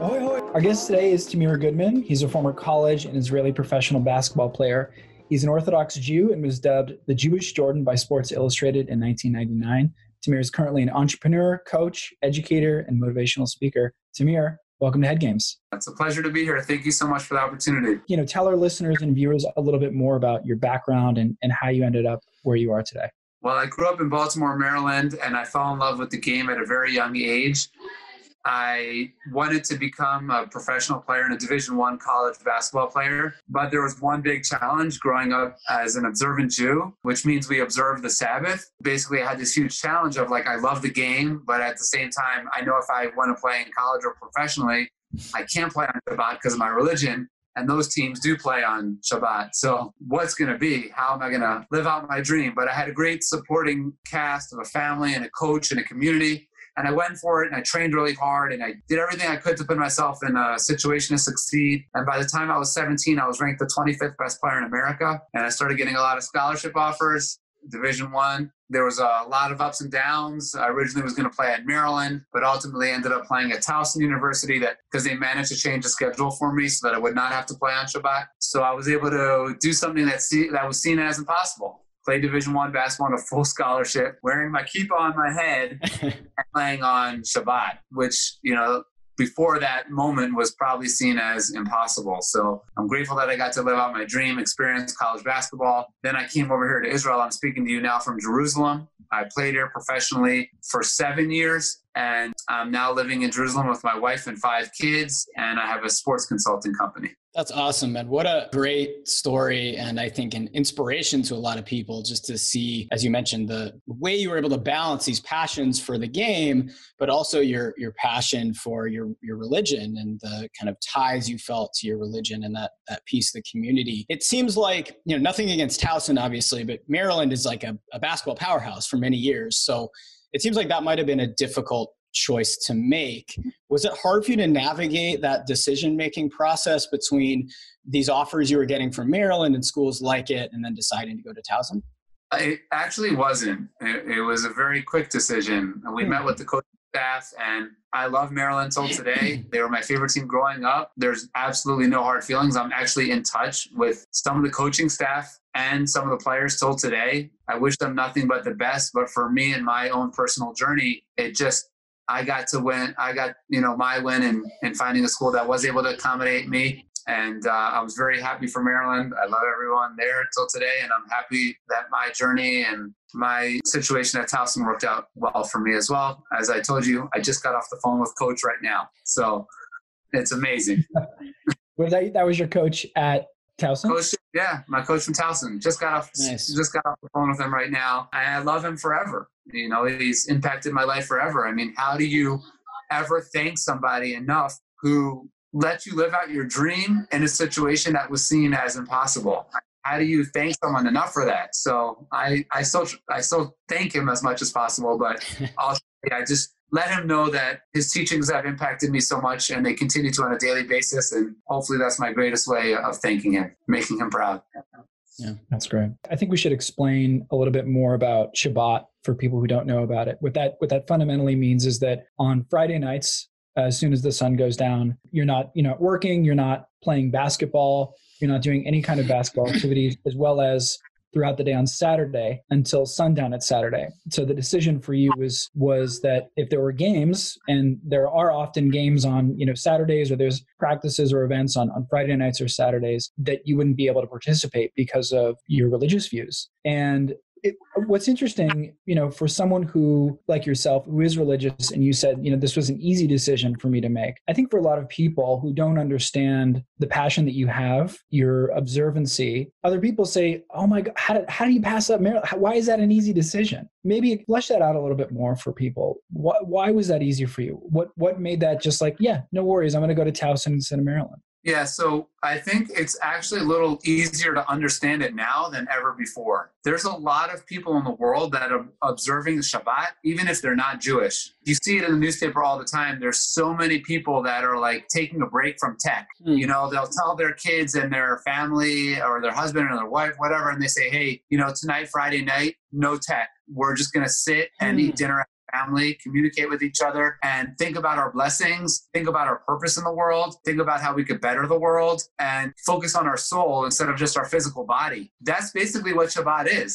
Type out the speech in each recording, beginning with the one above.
Ahoy, ahoy. Our guest today is Tamir Goodman. He's a former college and Israeli professional basketball player. He's an Orthodox Jew and was dubbed the Jewish Jordan by Sports Illustrated in 1999. Tamir is currently an entrepreneur, coach, educator, and motivational speaker. Tamir, welcome to Head Games. It's a pleasure to be here. Thank you so much for the opportunity. Tell our listeners and viewers a little bit more about your background and how you ended up where you are today. Well, I grew up in Baltimore, Maryland, and I fell in love with the game at a very young age. I wanted to become a professional player and a Division I college basketball player, but there was one big challenge growing up as an observant Jew, which means we observe the Sabbath. Basically, I had this huge challenge of I love the game, but at the same time, I know if I want to play in college or professionally, I can't play on Shabbat because of my religion, and those teams do play on Shabbat. So what's going to be? How am I going to live out my dream? But I had a great supporting cast of a family and a coach and a community. And I went for it, and I trained really hard, and I did everything I could to put myself in a situation to succeed. And by the time I was 17, I was ranked the 25th best player in America, and I started getting a lot of scholarship offers, Division I. There was a lot of ups and downs. I originally was going to play at Maryland, but ultimately ended up playing at Towson University because they managed to change the schedule for me so that I would not have to play on Shabbat. So I was able to do something that was seen as impossible. Play Division I basketball on a full scholarship, wearing my kippah on my head and playing on Shabbat, which, before that moment was probably seen as impossible. So I'm grateful that I got to live out my dream, experience college basketball. Then I came over here to Israel. I'm speaking to you now from Jerusalem. I played here professionally for 7 years, and I'm now living in Jerusalem with my wife and 5 kids, and I have a sports consulting company. That's awesome, man. What a great story. And I think an inspiration to a lot of people just to see, as you mentioned, the way you were able to balance these passions for the game, but also your passion for your religion and the kind of ties you felt to your religion and that piece of the community. It seems like, nothing against Towson, obviously, but Maryland is like a basketball powerhouse for many years. So it seems like that might have been a difficult choice to make. Was it hard for you to navigate that decision-making process between these offers you were getting from Maryland and schools like it and then deciding to go to Towson? It actually wasn't. It was a very quick decision. We met with the coaching staff, and I love Maryland till today. They were my favorite team growing up. There's absolutely no hard feelings. I'm actually in touch with some of the coaching staff and some of the players till today. I wish them nothing but the best, but for me and my own personal journey, I got to win. I got, my win in finding a school that was able to accommodate me. And I was very happy for Maryland. I love everyone there till today. And I'm happy that my journey and my situation at Towson worked out well for me as well. As I told you, I just got off the phone with Coach right now. So it's amazing. That was your coach at Towson? Coach, yeah, my coach from Towson. Just got off the phone with him right now. I love him forever. He's impacted my life forever. I mean, how do you ever thank somebody enough who let you live out your dream in a situation that was seen as impossible? How do you thank someone enough for that? So I still thank him as much as possible, but I just let him know that his teachings have impacted me so much, and they continue to on a daily basis. And hopefully that's my greatest way of thanking him, making him proud. Yeah, that's great. I think we should explain a little bit more about Shabbat for people who don't know about it. What that fundamentally means is that on Friday nights, as soon as the sun goes down, you're not working, you're not playing basketball, you're not doing any kind of basketball activities, as well as throughout the day on Saturday until sundown at Saturday. So the decision for you was that if there were games, and there are often games on Saturdays, or there's practices or events on Friday nights or Saturdays, that you wouldn't be able to participate because of your religious views. And what's interesting, for someone who, like yourself, who is religious, and you said, this was an easy decision for me to make. I think for a lot of people who don't understand the passion that you have, your observancy, other people say, oh my God, how do you pass up Maryland? Why is that an easy decision? Maybe flesh that out a little bit more for people. Why was that easier for you? What made that just like, yeah, no worries, I'm going to go to Towson instead of Maryland? Yeah, so I think it's actually a little easier to understand it now than ever before. There's a lot of people in the world that are observing the Shabbat, even if they're not Jewish. You see it in the newspaper all the time. There's so many people that are like taking a break from tech. They'll tell their kids and their family or their husband or their wife, whatever, and they say, hey, tonight, Friday night, no tech. We're just going to sit and eat dinner at family, communicate with each other, and think about our blessings, think about our purpose in the world, think about how we could better the world, and focus on our soul instead of just our physical body. That's basically what Shabbat is.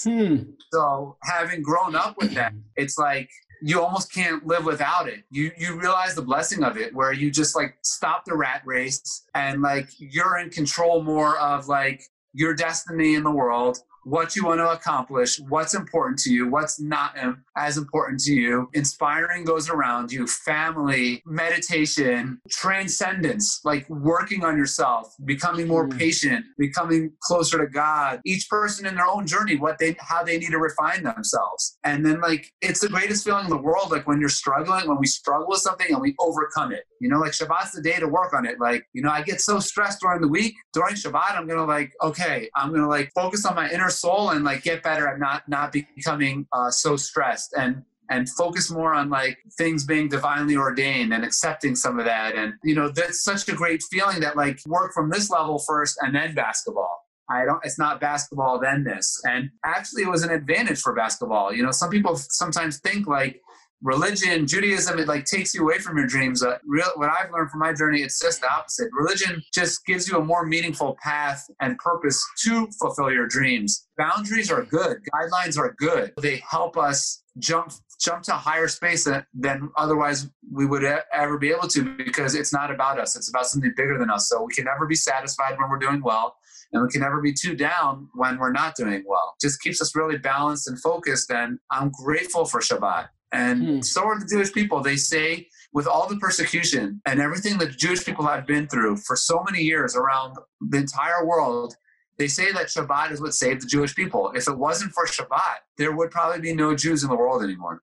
So having grown up with that, it's like you almost can't live without it. You realize the blessing of it, where you just like stop the rat race and like you're in control more of like your destiny in the world, what you want to accomplish, what's important to you, what's not as important to you, inspiring those around you, family, meditation, transcendence, like working on yourself, becoming more patient, becoming closer to God, each person in their own journey, how they need to refine themselves. And then like, it's the greatest feeling in the world. Like when you're struggling, when we struggle with something and we overcome it, you know, like Shabbat's the day to work on it. Like, you know, I get so stressed during the week. During Shabbat, I'm going to like, okay, I'm going to like focus on my inner soul and like get better at not becoming so stressed and focus more on like things being divinely ordained and accepting some of that. And, you know, that's such a great feeling that like work from this level first and then basketball. It's not basketball, then this. And actually it was an advantage for basketball. You know, some people sometimes think like religion, Judaism, it like takes you away from your dreams. What I've learned from my journey, it's just the opposite. Religion just gives you a more meaningful path and purpose to fulfill your dreams. Boundaries are good. Guidelines are good. They help us jump to a higher space than otherwise we would ever be able to, because it's not about us. It's about something bigger than us. So we can never be satisfied when we're doing well, and we can never be too down when we're not doing well. It just keeps us really balanced and focused. And I'm grateful for Shabbat. And so are the Jewish people. They say with all the persecution and everything that Jewish people have been through for so many years around the entire world, they say that Shabbat is what saved the Jewish people. If it wasn't for Shabbat, there would probably be no Jews in the world anymore.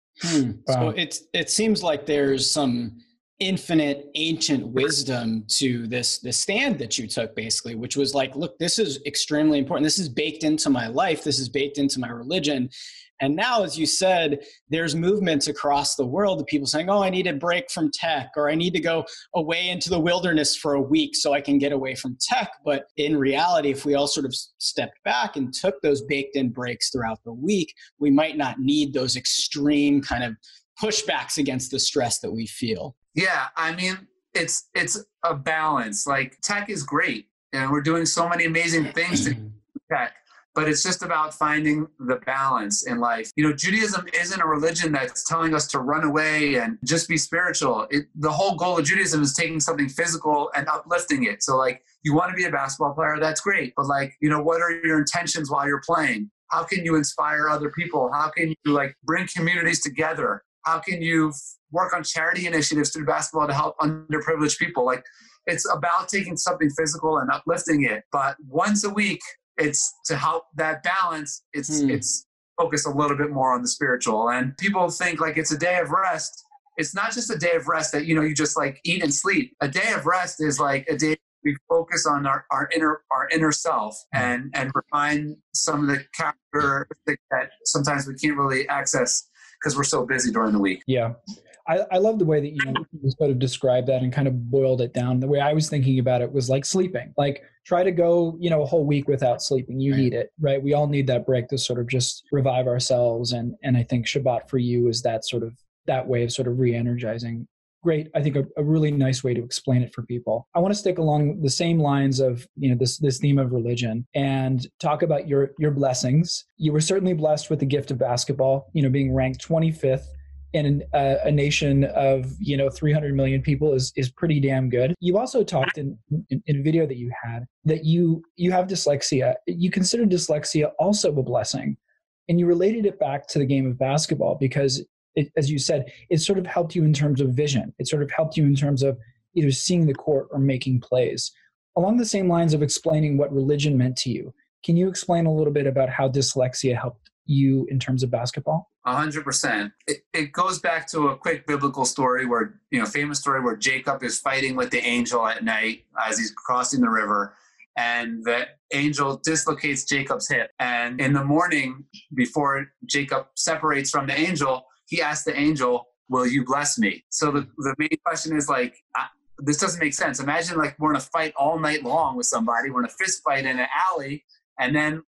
So it seems like there's some infinite ancient wisdom to this stand that you took, basically, which was like, look, this is extremely important. This is baked into my life. This is baked into my religion. And now, as you said, there's movements across the world of people saying, oh, I need a break from tech, or I need to go away into the wilderness for a week so I can get away from tech. But in reality, if we all sort of stepped back and took those baked in breaks throughout the week, we might not need those extreme kind of pushbacks against the stress that we feel. Yeah, I mean, it's a balance. Like tech is great, and we're doing so many amazing things to tech. But it's just about finding the balance in life. You know, Judaism isn't a religion that's telling us to run away and just be spiritual. The whole goal of Judaism is taking something physical and uplifting it. So like, you want to be a basketball player, that's great. But like, you know, what are your intentions while you're playing? How can you inspire other people? How can you like bring communities together? How can you work on charity initiatives through basketball to help underprivileged people? Like, it's about taking something physical and uplifting it. But once a week, it's to help that balance. It's focus a little bit more on the spiritual. And people think like it's a day of rest. It's not just a day of rest that, you know, you just like eat and sleep. A day of rest is like a day we focus on our inner self and refine some of the characteristics that sometimes we can't really access because we're so busy during the week. Yeah. I love the way that you sort of described that and kind of boiled it down. The way I was thinking about it was like sleeping. Like try to go, you know, a whole week without sleeping. You need it, right? We all need that break to sort of just revive ourselves. And I think Shabbat for you is that sort of that way of sort of re-energizing. Great. I think a really nice way to explain it for people. I want to stick along the same lines of, you know, this theme of religion and talk about your blessings. You were certainly blessed with the gift of basketball, you know, being ranked 25th in a nation of, you know, 300 million people is pretty damn good. You also talked in a video that you had that you have dyslexia. You consider dyslexia also a blessing. And you related it back to the game of basketball because it, as you said, it sort of helped you in terms of vision. It sort of helped you in terms of either seeing the court or making plays. Along the same lines of explaining what religion meant to you, can you explain a little bit about how dyslexia helped you in terms of basketball? 100%. It goes back to a quick biblical story where, you know, famous story where Jacob is fighting with the angel at night as he's crossing the river, and the angel dislocates Jacob's hip. And in the morning, before Jacob separates from the angel, he asks the angel, will you bless me? So the main question is like, this doesn't make sense. Imagine like we're in a fight all night long with somebody. We're in a fist fight in an alley. And then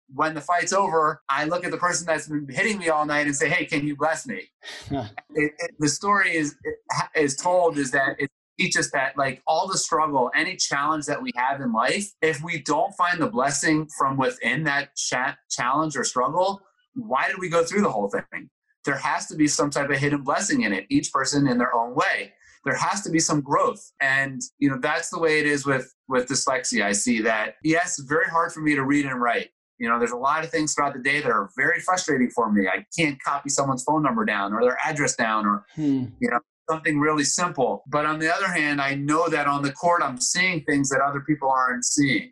when the fight's over, I look at the person that's been hitting me all night and say, hey, can you bless me? The story is told is that it teaches that, like, all the struggle, any challenge that we have in life, if we don't find the blessing from within that challenge or struggle, why did we go through the whole thing? There has to be some type of hidden blessing in it, each person in their own way. There has to be some growth. And, that's the way it is with dyslexia. I see that, yes, it's very hard for me to read and write. There's a lot of things throughout the day that are very frustrating for me. I can't copy someone's phone number down or their address down or, something really simple. But on the other hand, I know that on the court, I'm seeing things that other people aren't seeing,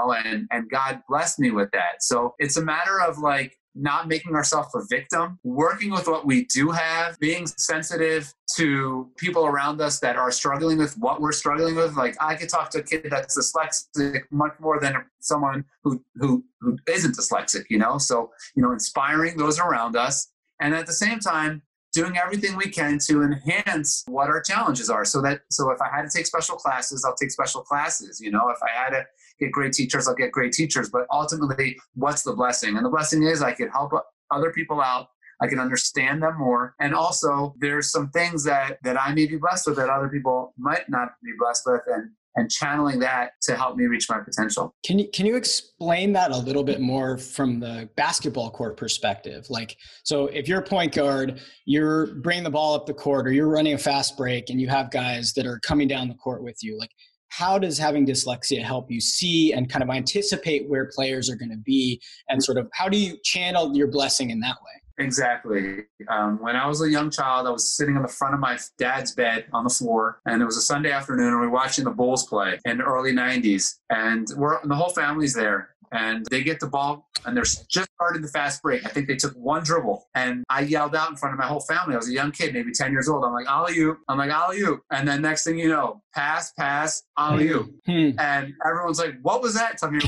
and God blessed me with that. So it's a matter of, like, not making ourselves a victim, working with what we do have, being sensitive to people around us that are struggling with what we're struggling with. Like, I could talk to a kid that's dyslexic much more than someone who isn't dyslexic, So, inspiring those around us. And at the same time, doing everything we can to enhance what our challenges are. So if I had to take special classes, I'll take special classes. If I had to get great teachers, I'll get great teachers. But ultimately, what's the blessing? And the blessing is I can help other people out. I can understand them more. And also, there's some things that I may be blessed with that other people might not be blessed with, and channeling that to help me reach my potential. Can you explain that a little bit more from the basketball court perspective? Like, so if you're a point guard, you're bringing the ball up the court, or you're running a fast break and you have guys that are coming down the court with you, like, how does having dyslexia help you see and kind of anticipate where players are going to be, and sort of how do you channel your blessing in that way? Exactly. When I was a young child, I was sitting on the front of my dad's bed on the floor, and it was a Sunday afternoon, and we were watching the Bulls play in the early 90s, and the whole family's there. And they get the ball, and they're just starting the fast break. I think they took one dribble, and I yelled out in front of my whole family. I was a young kid, maybe 10 years old. I'm like, alley-oop. Alley-oop. And then next thing you know, pass, alley-oop. And everyone's like, what was that? Tell me,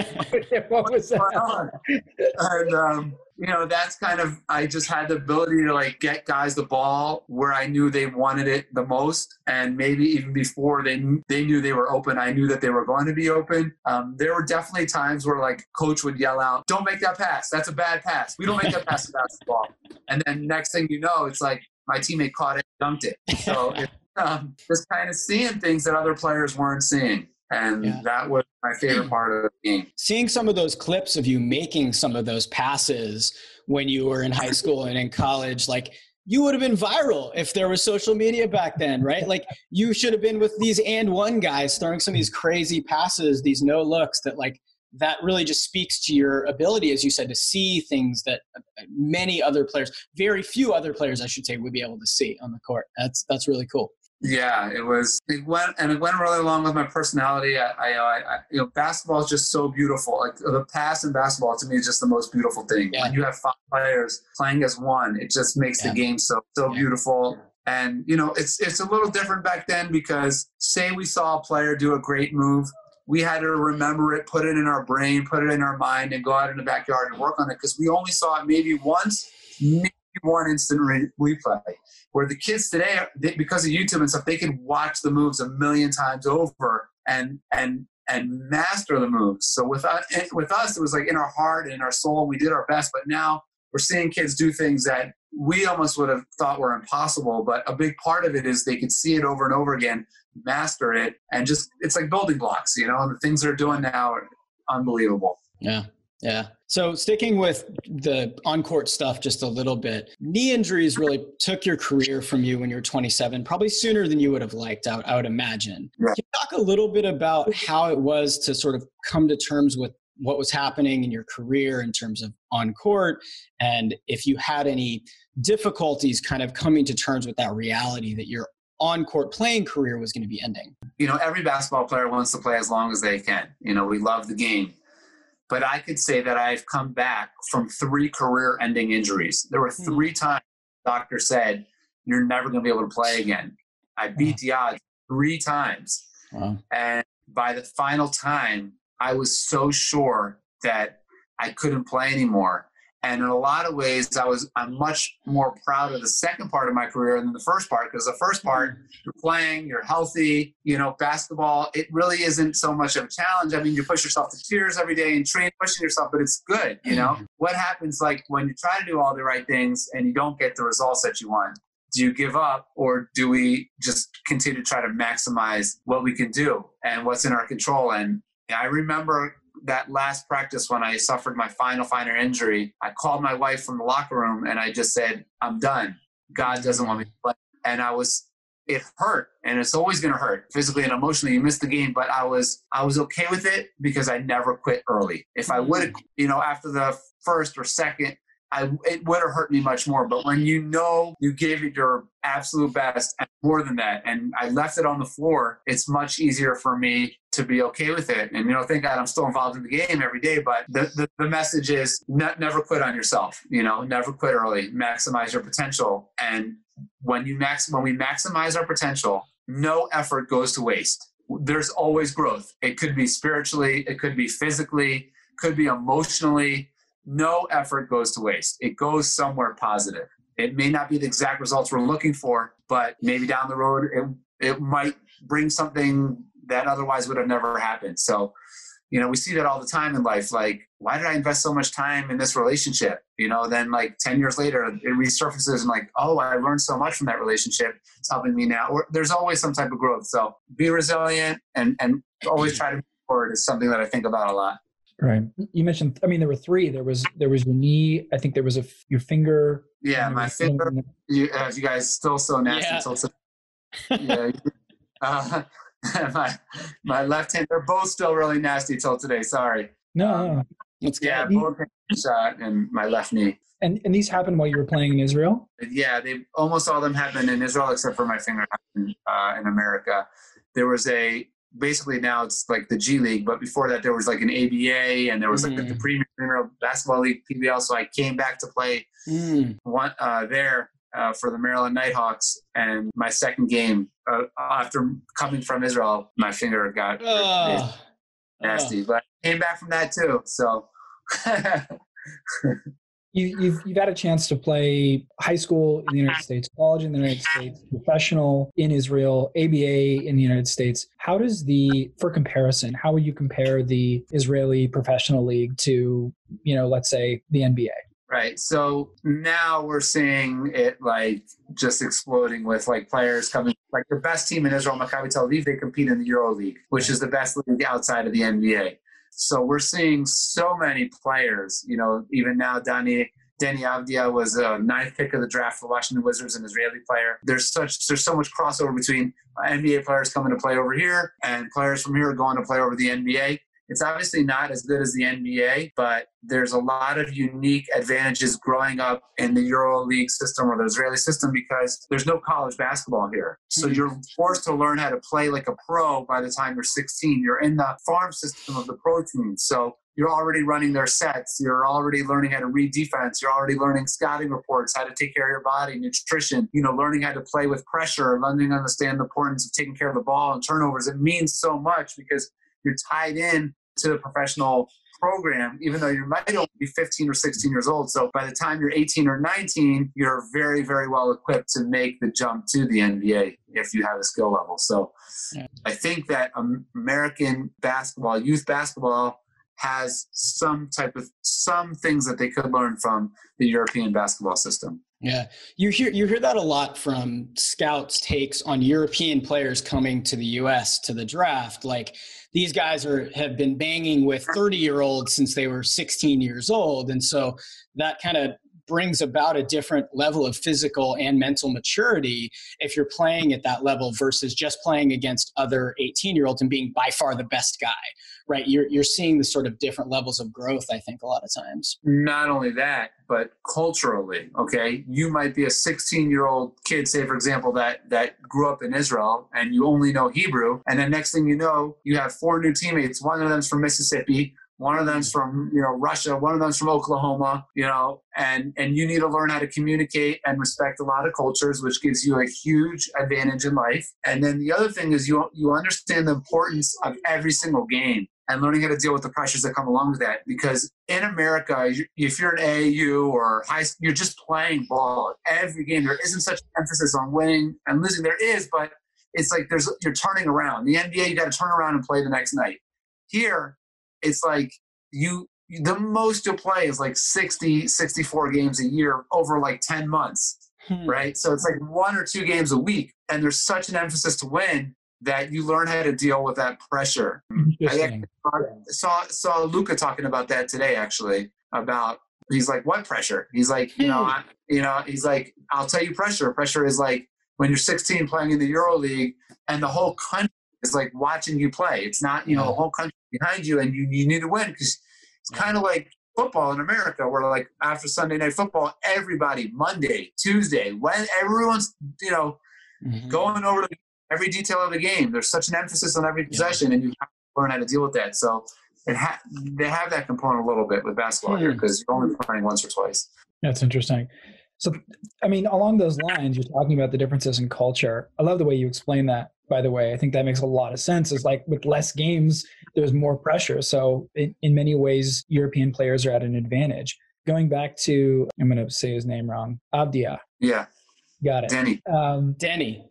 what was going on? And, that's kind of, I just had the ability to, like, get guys the ball where I knew they wanted it the most. And maybe even before they knew they were open, I knew that they were going to be open. There were definitely times where, like, coach would yell out, don't make that pass. That's a bad pass. We don't make that pass to basketball. And then next thing you know, it's like my teammate caught it, dunked it. So just kind of seeing things that other players weren't seeing. And that was my favorite part of the game. Seeing some of those clips of you making some of those passes when you were in high school and in college, like, you would have been viral if there was social media back then, right? Like, you should have been with these and one guys throwing some of these crazy passes, these no looks that really just speaks to your ability, as you said, to see things that very few other players, I should say, would be able to see on the court. That's really cool. Yeah, it went really along with my personality. Basketball is just so beautiful. Like, the pass in basketball to me is just the most beautiful thing. Yeah. When you have 5 players playing as one, it just makes the game so beautiful. And, it's a little different back then, because say we saw a player do a great move, we had to remember it, put it in our brain, put it in our mind, and go out in the backyard and work on it, because we only saw it maybe once, maybe one instant replay. Where the kids today, because of YouTube and stuff, they can watch the moves a million times over and master the moves. So with us, it was like in our heart and in our soul, we did our best. But now we're seeing kids do things that we almost would have thought were impossible. But a big part of it is they can see it over and over again, master it, and just, it's like building blocks, and the things they're doing now are unbelievable. Yeah. Yeah. So sticking with the on-court stuff just a little bit, knee injuries really took your career from you when you were 27, probably sooner than you would have liked, I would imagine. Yeah. Can you talk a little bit about how it was to sort of come to terms with what was happening in your career in terms of on-court, and if you had any difficulties kind of coming to terms with that reality that your on-court playing career was going to be ending? Every basketball player wants to play as long as they can. We love the game. But I could say that I've come back from 3 career-ending injuries. There were 3 times the doctor said, you're never going to be able to play again. I beat the odds 3 times. Wow. And by the final time, I was so sure that I couldn't play anymore. And in a lot of ways, I'm much more proud of the second part of my career than the first part, because the first part, you're playing, you're healthy, basketball, it really isn't so much of a challenge. I mean, you push yourself to tears every day and train pushing yourself, but it's good, What happens like when you try to do all the right things and you don't get the results that you want? Do you give up, or do we just continue to try to maximize what we can do and what's in our control? And I remember that last practice when I suffered my final injury, I called my wife from the locker room and I just said, I'm done. God doesn't want me to play. And it hurt, and it's always going to hurt physically and emotionally. You missed the game, but I was okay with it because I never quit early. If I would have, after the first or second, it would have hurt me much more. But when you gave it your absolute best and more than that, and I left it on the floor, it's much easier for me to be okay with it. And, thank God I'm still involved in the game every day. But the message is never quit on yourself, never quit early, maximize your potential. And when we maximize our potential, no effort goes to waste. There's always growth. It could be spiritually, it could be physically, could be emotionally. No effort goes to waste. It goes somewhere positive. It may not be the exact results we're looking for, but maybe down the road, it might bring something that otherwise would have never happened. So, we see that all the time in life. Like, why did I invest so much time in this relationship? Then like 10 years later, it resurfaces and like, oh, I learned so much from that relationship. It's helping me now. Or there's always some type of growth. So be resilient and always try to move forward is something that I think about a lot. Right. You mentioned, there were three. There was your knee. I think there was your finger. Yeah, my finger. You guys still so nasty. Yeah. My left hand. They're both still really nasty till today. Sorry. No. Yeah, both shot and my left knee. And these happened while you were playing in Israel? Yeah, almost all of them happened in Israel except for my finger in America. There was basically now it's like the G League, but before that there was like an ABA and there was like the Premier Basketball League, PBL. So I came back to play there for the Maryland Nighthawks, and my second game after coming from Israel, my finger got nasty, but I came back from that too. So You've had a chance to play high school in the United States, college in the United States, professional in Israel, ABA in the United States. How would you compare the Israeli professional league to, let's say the NBA? Right. So now we're seeing it like just exploding with like players coming, like the best team in Israel, Maccabi Tel Aviv, they compete in the Euro League, which is the best league outside of the NBA. So we're seeing so many players, even now Deni Avdia was a 9th pick of the draft for the Washington Wizards, an Israeli player. There's so much crossover between NBA players coming to play over here and players from here going to play over the NBA. It's obviously not as good as the NBA, but there's a lot of unique advantages growing up in the Euro League system or the Israeli system because there's no college basketball here. So you're forced to learn how to play like a pro by the time you're 16. You're in the farm system of the pro teams. So you're already running their sets. You're already learning how to read defense. You're already learning scouting reports, how to take care of your body, nutrition, learning how to play with pressure, learning to understand the importance of taking care of the ball and turnovers. It means so much because you're tied in to the professional program, even though you might only be 15 or 16 years old. So by the time you're 18 or 19, you're very, very well equipped to make the jump to the NBA if you have a skill level. So I think that American basketball, youth basketball, has some things that they could learn from the European basketball system. Yeah. You hear that a lot from scouts' takes on European players coming to the US to the draft. Like, these guys have been banging with 30-year-olds since they were 16 years old. And so that kind of brings about a different level of physical and mental maturity if you're playing at that level versus just playing against other 18-year-olds and being by far the best guy, right? You're seeing the sort of different levels of growth, I think, a lot of times. Not only that, but culturally, okay? You might be a 16-year-old kid, say, for example, that grew up in Israel and you only know Hebrew. And then next thing you know, you have 4 new teammates. One of them's from Mississippi. One of them's from, Russia. One of them's from Oklahoma, and you need to learn how to communicate and respect a lot of cultures, which gives you a huge advantage in life. And then the other thing is you understand the importance of every single game. and learning how to deal with the pressures that come along with that. Because in America, if you're an AAU or high school, you're just playing ball every game. There isn't such emphasis on winning and losing. There is, but it's like you're turning around. The NBA, you got to turn around and play the next night. Here, it's like the most you'll play is like 60, 64 games a year over like 10 months, right? So it's like 1 or 2 games a week. And there's such an emphasis to win that you learn how to deal with that pressure. I saw Luka talking about that today, actually, he's like, what pressure? He's like, he's like, I'll tell you pressure. Pressure is like when you're 16 playing in the EuroLeague and the whole country is like watching you play. It's not, the whole country behind you and you need to win, because it's kind of like football in America, where like after Sunday Night Football, everybody, Monday, Tuesday, when everyone's, going over every detail of the game. There's such an emphasis on every possession, and you have to learn how to deal with that. So they have that component a little bit with basketball here, because you're only playing once or twice. That's interesting. So, I mean, along those lines, you're talking about the differences in culture. I love the way you explain that, by the way. I think that makes a lot of sense. It's like with less games, there's more pressure. So in many ways, European players are at an advantage. Going back to, I'm going to say his name wrong, Avdia. Yeah. Got it. Denny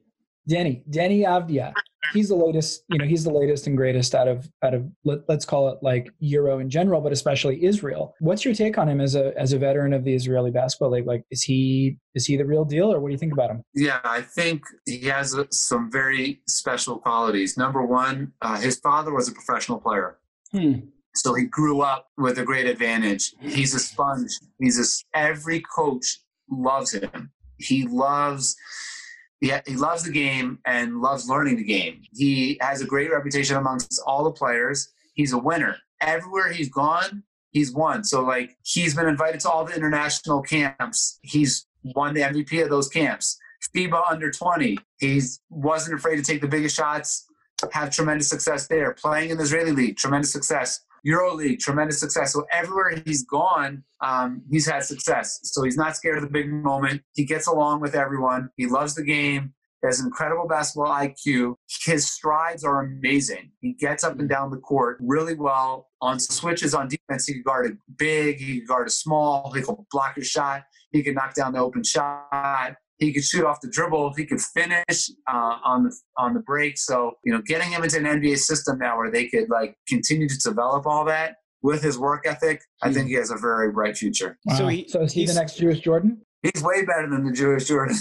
Avdia. He's the latest, he's the latest and greatest out of let's call it like Euro in general, but especially Israel. What's your take on him as a veteran of the Israeli basketball league? Like, is he the real deal, or what do you think about him? Yeah, I think he has some very special qualities. Number one, his father was a professional player. So he grew up with a great advantage. He's a sponge. Every coach loves him. He loves the game and loves learning the game. He has a great reputation amongst all the players. He's a winner. Everywhere he's gone, he's won. So, like, he's been invited to all the international camps. He's won the MVP of those camps. FIBA under 20. He wasn't afraid to take the biggest shots, have tremendous success there. Playing in the Israeli league, tremendous success. EuroLeague, tremendous success. So everywhere he's gone, he's had success. So he's not scared of the big moment. He gets along with everyone. He loves the game. He has incredible basketball IQ. His strides are amazing. He gets up and down the court really well. On switches on defense, he can guard a big, he can guard a small, he can block a shot, he can knock down the open shot. He could shoot off the dribble. He could finish on the break. So, getting him into an NBA system now where they could like continue to develop all that with his work ethic, I think he has a very bright future. Wow. So is he the next Jewish Jordan? He's way better than the Jewish Jordan.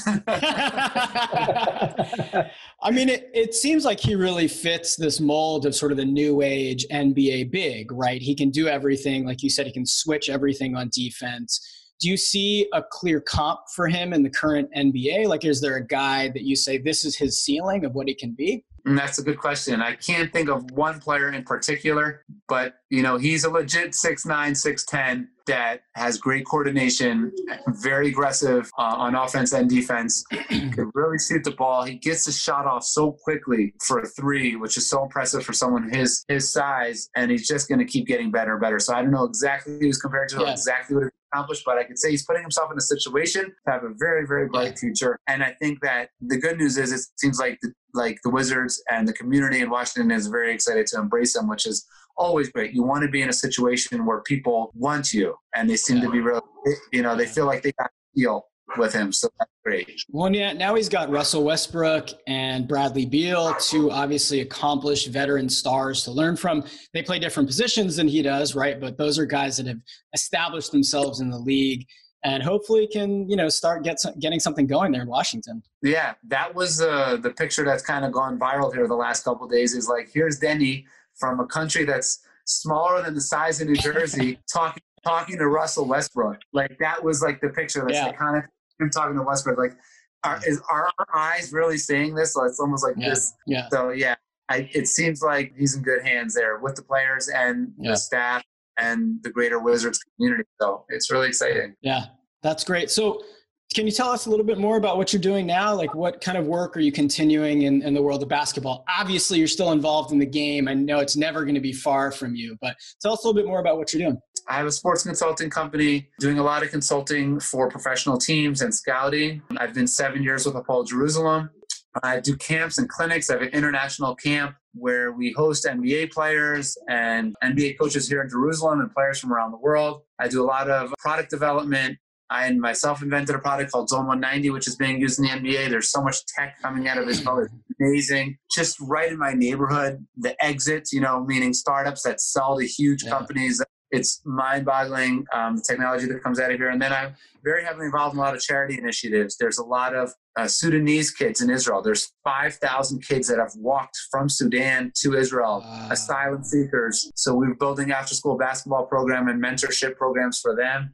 I mean, it seems like he really fits this mold of sort of the new age NBA big, right? He can do everything. Like you said, he can switch everything on defense. Do you see a clear comp for him in the current NBA? Like, is there a guy that you say this is his ceiling of what he can be? And that's a good question. I can't think of one player in particular, but, he's a legit 6'9", 6'10", that has great coordination, very aggressive on offense and defense, can really shoot the ball. He gets the shot off so quickly for a three, which is so impressive for someone his size, and he's just going to keep getting better and better. So I don't know exactly who he's compared to, exactly what he accomplished, but I could say he's putting himself in a situation to have a very, very bright future. And I think that the good news is it seems like the Wizards and the community in Washington is very excited to embrace him, which is always great. You want to be in a situation where people want you, and they seem to be real, they feel like they got a deal with him. So that's great. Well, yeah, now he's got Russell Westbrook and Bradley Beal, two obviously accomplished veteran stars to learn from. They play different positions than he does, right? But those are guys that have established themselves in the league and hopefully can, start getting something going there in Washington. Yeah, that was the picture that's kind of gone viral here the last couple of days, is like, here's Denny from a country that's smaller than the size of New Jersey talking to Russell Westbrook. Like, that was like the picture that's like kind of him talking to Westbrook. Like, are our eyes really seeing this? So it's almost like this. Yeah. So it seems like he's in good hands there with the players and the staff and the greater Wizards community. So it's really exciting. Yeah, that's great. So can you tell us a little bit more about what you're doing now? Like, what kind of work are you continuing in the world of basketball? Obviously, you're still involved in the game. I know it's never going to be far from you, but tell us a little bit more about what you're doing. I have a sports consulting company doing a lot of consulting for professional teams and scouting. I've been 7 years with Hapoel Jerusalem. I do camps and clinics. I have an international camp where we host NBA players and NBA coaches here in Jerusalem and players from around the world. I do a lot of product development. I myself invented a product called Zone 190, which is being used in the NBA. There's so much tech coming out of it. It's amazing. Just right in my neighborhood, the exits, meaning startups that sell to huge companies. It's mind-boggling, the technology that comes out of here. And then I'm very heavily involved in a lot of charity initiatives. There's a lot of Sudanese kids in Israel. There's 5,000 kids that have walked from Sudan to Israel, asylum seekers. So we're building after-school basketball program and mentorship programs for them.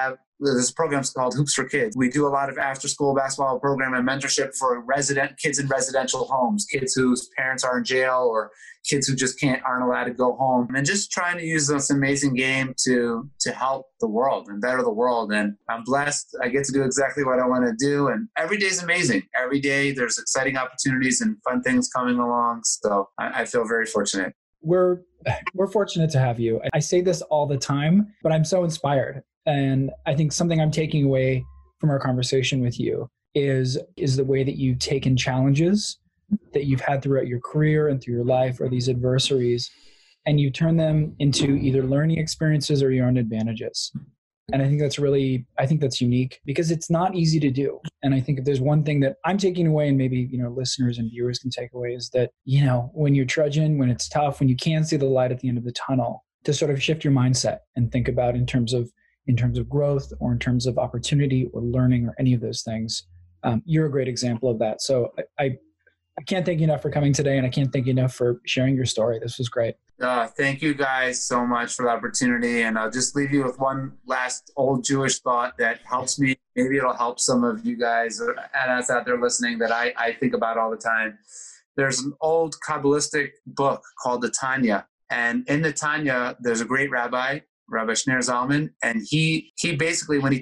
This program's called Hoops for Kids. We do a lot of after-school basketball program and mentorship for kids in residential homes, kids whose parents are in jail or kids who just aren't allowed to go home, and just trying to use this amazing game to help the world and better the world. And I'm blessed. I get to do exactly what I want to do. And every day is amazing. Every day there's exciting opportunities and fun things coming along. So I feel very fortunate. We're fortunate to have you. I say this all the time, but I'm so inspired. And I think something I'm taking away from our conversation with you is the way that you've taken challenges that you've had throughout your career and through your life, or these adversaries, and you turn them into either learning experiences or your own advantages. And I think that's unique, because it's not easy to do. And I think if there's one thing that I'm taking away, and maybe, listeners and viewers can take away, is that, when you're trudging, when it's tough, when you can't see the light at the end of the tunnel, to sort of shift your mindset and think about in terms of growth, or in terms of opportunity or learning, or any of those things. You're a great example of that. So I can't thank you enough for coming today, and I can't thank you enough for sharing your story. This was great. Thank you guys so much for the opportunity. And I'll just leave you with one last old Jewish thought that helps me. Maybe it'll help some of you guys and us out there listening, that I think about all the time. There's an old Kabbalistic book called the Tanya. And in the Tanya, there's a great Rabbi Shneur Zalman, and he basically, when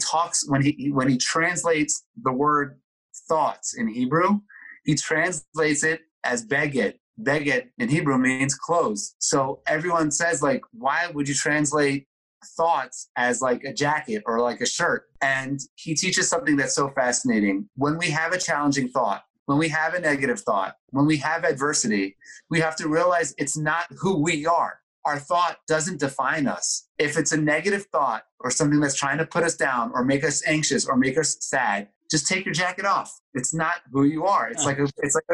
he translates the word thoughts in Hebrew, he translates it as beged. Beged in Hebrew means clothes. So everyone says, why would you translate thoughts as like a jacket or like a shirt? And he teaches something that's so fascinating. When we have a challenging thought, when we have a negative thought, when we have adversity, we have to realize it's not who we are. Our thought doesn't define us. If it's a negative thought or something that's trying to put us down or make us anxious or make us sad, just take your jacket off. It's not who you are. It's like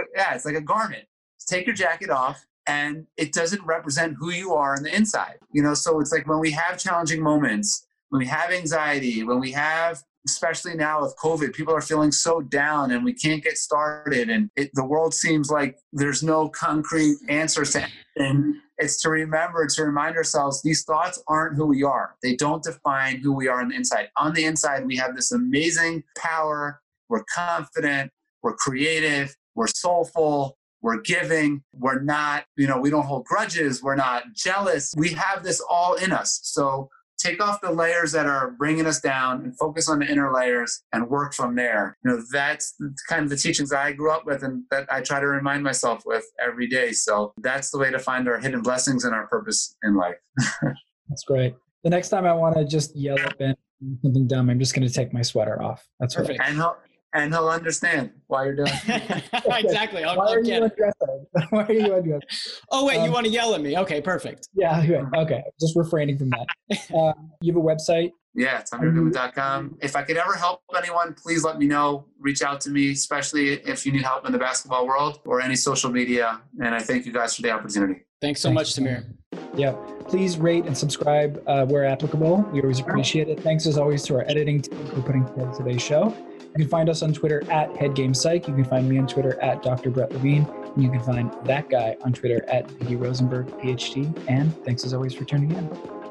a garment. Just take your jacket off, and it doesn't represent who you are on the inside. So it's like when we have challenging moments, when we have anxiety, when we have, especially now with COVID, people are feeling so down and we can't get started, and the world seems like there's no concrete answers to anything. It's to remind ourselves, these thoughts aren't who we are. They don't define who we are on the inside. On the inside, we have this amazing power. We're confident. We're creative. We're soulful. We're giving. We're not, we don't hold grudges. We're not jealous. We have this all in us. So take off the layers that are bringing us down and focus on the inner layers and work from there. That's kind of the teachings I grew up with and that I try to remind myself with every day. So that's the way to find our hidden blessings and our purpose in life. That's great. The next time I want to just yell at Ben something dumb, I'm just going to take my sweater off. That's perfect. And he'll understand why you're doing it. Exactly. Why are you undressing? Oh, wait, you want to yell at me? Okay, perfect. Yeah, okay. Just refraining from that. You have a website? Yeah, it's amirnewman.com. If I could ever help anyone, please let me know. Reach out to me, especially if you need help in the basketball world or any social media. And I thank you guys for the opportunity. Thanks so much, Tamir. Yeah. Please rate and subscribe where applicable. We always appreciate it. Thanks as always to our editing team for putting together today's show. You can find us on Twitter at HeadGamePsych. You can find me on Twitter at Dr. Brett Levine. And you can find that guy on Twitter at Piggy Rosenberg, PhD. And thanks as always for tuning in.